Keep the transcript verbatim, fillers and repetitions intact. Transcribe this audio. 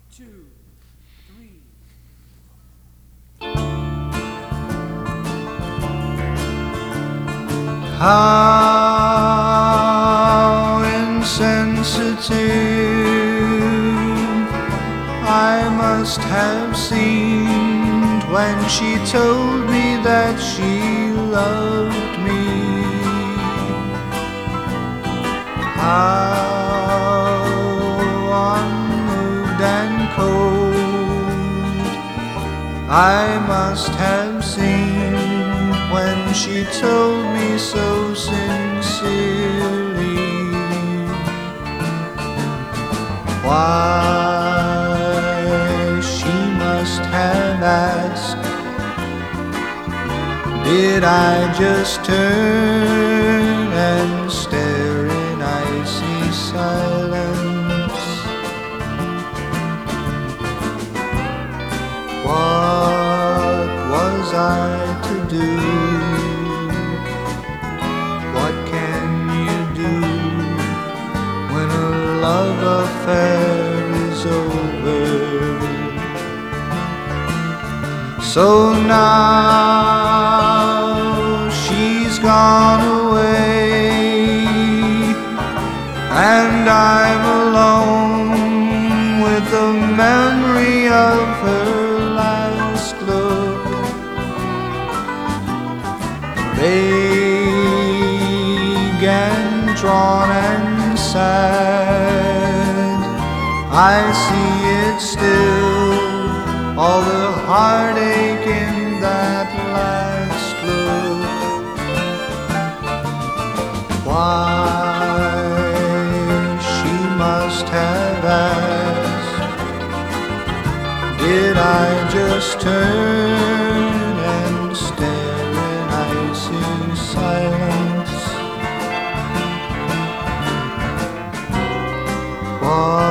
two, three. How insensitive I must have seemed when she told me that she loved me. How unmoved and cold I must have seemed when she told me so sincerely. Why, she must have asked, did I just turn and stare in icy silence? What was I to do? What can you do when a love affair is over? So now she's gone away, and I'm alone with the memory of her last look. Vague and drawn and sad, I see it still, all the heartache in that last look. Why, she must have asked, did I just turn and stare in icy silence? Why